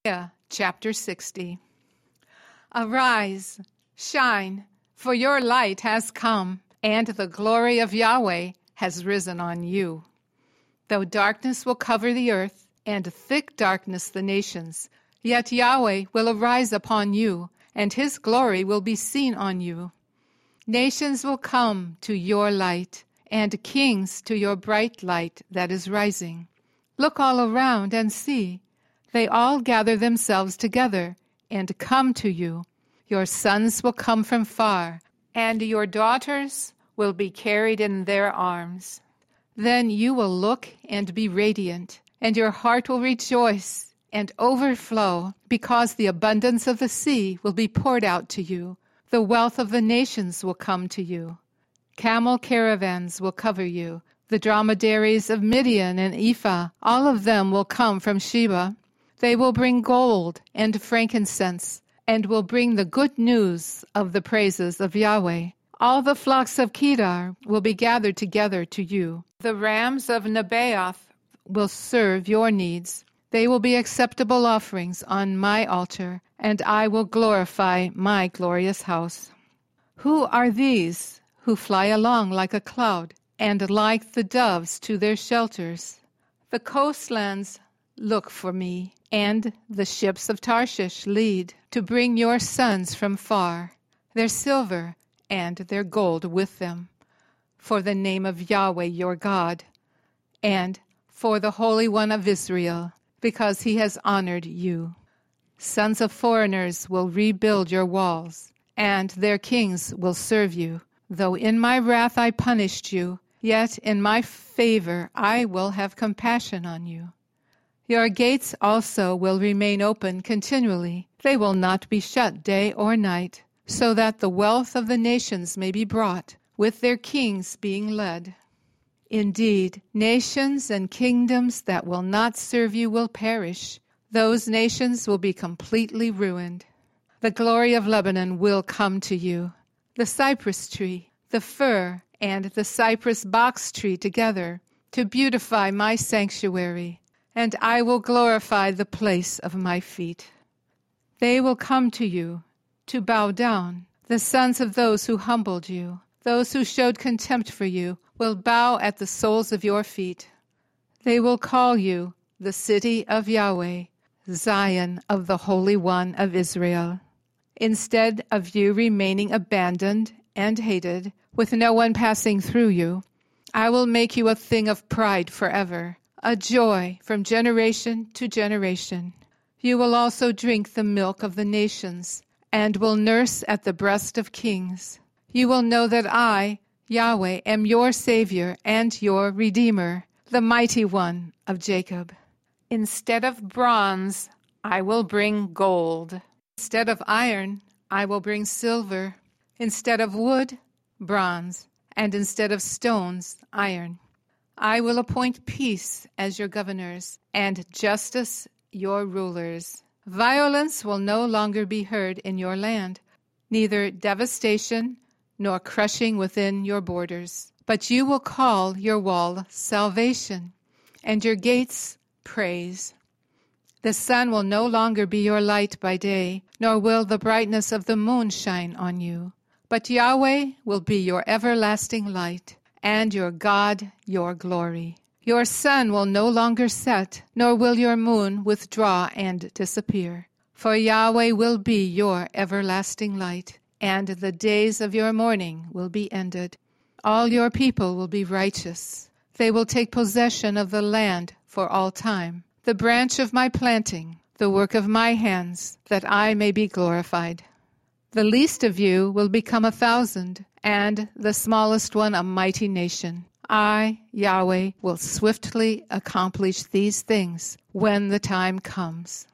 Chapter 60. Arise, shine, for your light has come, and the glory of Yahweh has risen on you. Though darkness will cover the earth, and thick darkness the nations, yet Yahweh will arise upon you, and his glory will be seen on you. Nations will come to your light, and kings to your bright light that is rising. Look all around and see. They all gather themselves together and come to you. Your sons will come from far, and your daughters will be carried in their arms. Then you will look and be radiant, and your heart will rejoice and overflow, because the abundance of the sea will be poured out to you. The wealth of the nations will come to you. Camel caravans will cover you. The dromedaries of Midian and Ephah, all of them will come from Sheba. They will bring gold and frankincense, and will bring the good news of the praises of Yahweh. All the flocks of Kedar will be gathered together to you. The rams of Nebaioth will serve your needs. They will be acceptable offerings on my altar, and I will glorify my glorious house. Who are these who fly along like a cloud, and like the doves to their shelters? The coastlands look for me, and the ships of Tarshish lead to bring your sons from far, their silver and their gold with them, for the name of Yahweh your God, and for the Holy One of Israel, because he has honored you. Sons of foreigners will rebuild your walls, and their kings will serve you. Though in my wrath I punished you, yet in my favor I will have compassion on you. Your gates also will remain open continually. They will not be shut day or night, so that the wealth of the nations may be brought, with their kings being led. Indeed, nations and kingdoms that will not serve you will perish. Those nations will be completely ruined. The glory of Lebanon will come to you. The cypress tree, the fir, and the cypress box tree together, to beautify my sanctuary, and I will glorify the place of my feet. They will come to you to bow down. The sons of those who humbled you, those who showed contempt for you, will bow at the soles of your feet. They will call you the city of Yahweh, Zion of the Holy One of Israel. Instead of you remaining abandoned and hated, with no one passing through you, I will make you a thing of pride forever, a joy from generation to generation. You will also drink the milk of the nations, and will nurse at the breast of kings. You will know that I, Yahweh, am your Savior and your Redeemer, the Mighty One of Jacob. Instead of bronze, I will bring gold. Instead of iron, I will bring silver. Instead of wood, bronze. And instead of stones, iron. I will appoint peace as your governors, and justice your rulers. Violence will no longer be heard in your land, neither devastation nor crushing within your borders. But you will call your wall salvation, and your gates praise. The sun will no longer be your light by day, nor will the brightness of the moon shine on you. But Yahweh will be your everlasting light, and your God your glory. Your sun will no longer set, nor will your moon withdraw and disappear. For Yahweh will be your everlasting light, and the days of your mourning will be ended. All your people will be righteous. They will take possession of the land for all time, the branch of my planting, the work of my hands, that I may be glorified. The least of you will become 1,000, and the smallest one a mighty nation. I, Yahweh, will swiftly accomplish these things when the time comes.